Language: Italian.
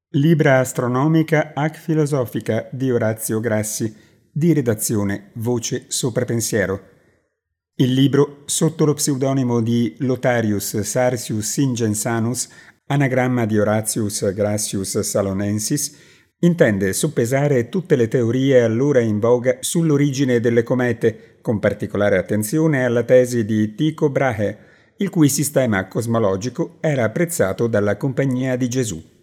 Libra astronomica ac filosofica di Orazio Grassi, di redazione Voce sopra pensiero. Il libro, sotto lo pseudonimo di Lotarius Sarsius Ingensanus, anagramma di Horatius Gracius Salonensis, intende soppesare tutte le teorie allora in voga sull'origine delle comete, con particolare attenzione alla tesi di Tycho Brahe, il cui sistema cosmologico era apprezzato dalla Compagnia di Gesù.